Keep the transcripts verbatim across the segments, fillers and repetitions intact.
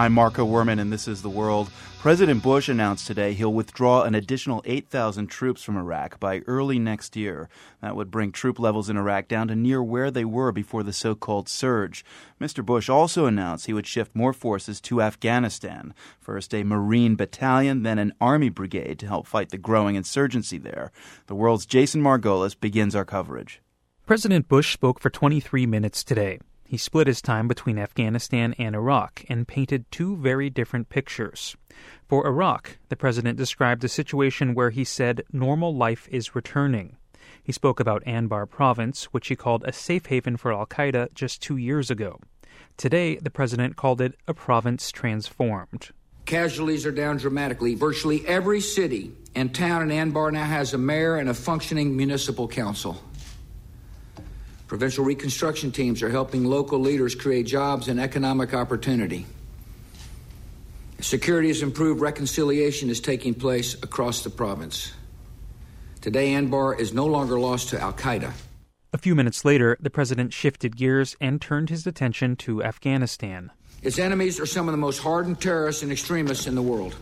I'm Marco Werman, and this is The World. President Bush announced today he'll withdraw an additional eight thousand troops from Iraq by early next year. That would bring troop levels in Iraq down to near where they were before the so-called surge. Mister Bush also announced he would shift more forces to Afghanistan. First a Marine battalion, then an Army brigade to help fight the growing insurgency there. The World's Jason Margolis begins our coverage. President Bush spoke for twenty-three minutes today. He split his time between Afghanistan and Iraq and painted two very different pictures. For Iraq, the president described a situation where he said normal life is returning. He spoke about Anbar province, which he called a safe haven for al-Qaeda just two years ago. Today, the president called it a province transformed. Casualties are down dramatically. Virtually every city and town in Anbar now has a mayor and a functioning municipal council. Provincial reconstruction teams are helping local leaders create jobs and economic opportunity. Security has improved. Reconciliation is taking place across the province. Today, Anbar is no longer lost to al-Qaeda. A few minutes later, the president shifted gears and turned his attention to Afghanistan. Its enemies are some of the most hardened terrorists and extremists in the world.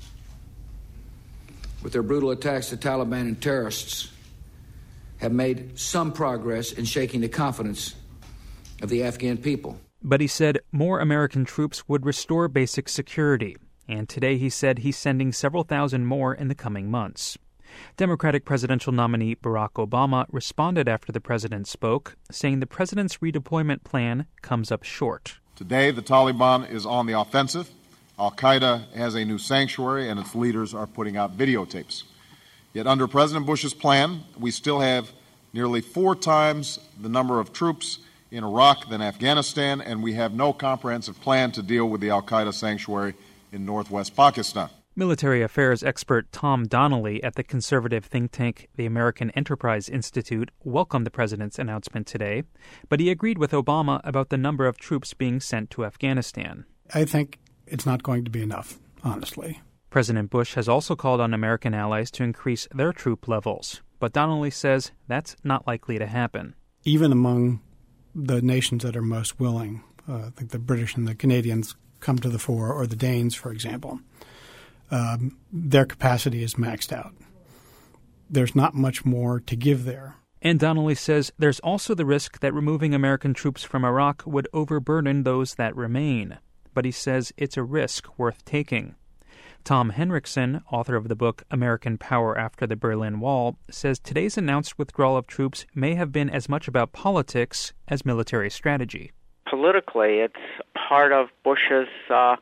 With their brutal attacks, the Taliban and terrorists have made some progress in shaking the confidence of the Afghan people. But he said more American troops would restore basic security. And today he said he's sending several thousand more in the coming months. Democratic presidential nominee Barack Obama responded after the president spoke, saying the president's redeployment plan comes up short. Today, the Taliban is on the offensive. Al-Qaeda has a new sanctuary, and its leaders are putting out videotapes. Yet under President Bush's plan, we still have nearly four times the number of troops in Iraq than Afghanistan, and we have no comprehensive plan to deal with the al-Qaeda sanctuary in northwest Pakistan. Military affairs expert Tom Donnelly at the conservative think tank the American Enterprise Institute welcomed the president's announcement today, but he agreed with Obama about the number of troops being sent to Afghanistan. I think it's not going to be enough, honestly. President Bush has also called on American allies to increase their troop levels, but Donnelly says that's not likely to happen. Even among the nations that are most willing, uh, I think the British and the Canadians come to the fore, or the Danes, for example, um, their capacity is maxed out. There's not much more to give there. And Donnelly says there's also the risk that removing American troops from Iraq would overburden those that remain. But he says it's a risk worth taking. Tom Henriksen, author of the book American Power After the Berlin Wall, says today's announced withdrawal of troops may have been as much about politics as military strategy. Politically, it's part of Bush's uh,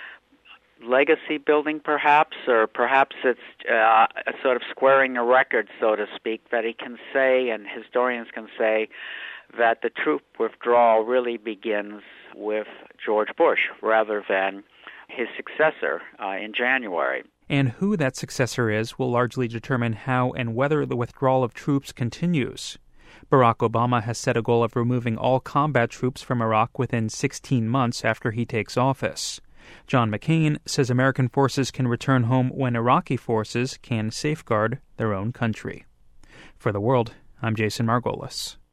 legacy building, perhaps, or perhaps it's uh, a sort of squaring a record, so to speak, that he can say, and historians can say, that the troop withdrawal really begins with George Bush rather than his successor uh, in January. And who that successor is will largely determine how and whether the withdrawal of troops continues. Barack Obama has set a goal of removing all combat troops from Iraq within sixteen months after he takes office. John McCain says American forces can return home when Iraqi forces can safeguard their own country. For The World, I'm Jason Margolis.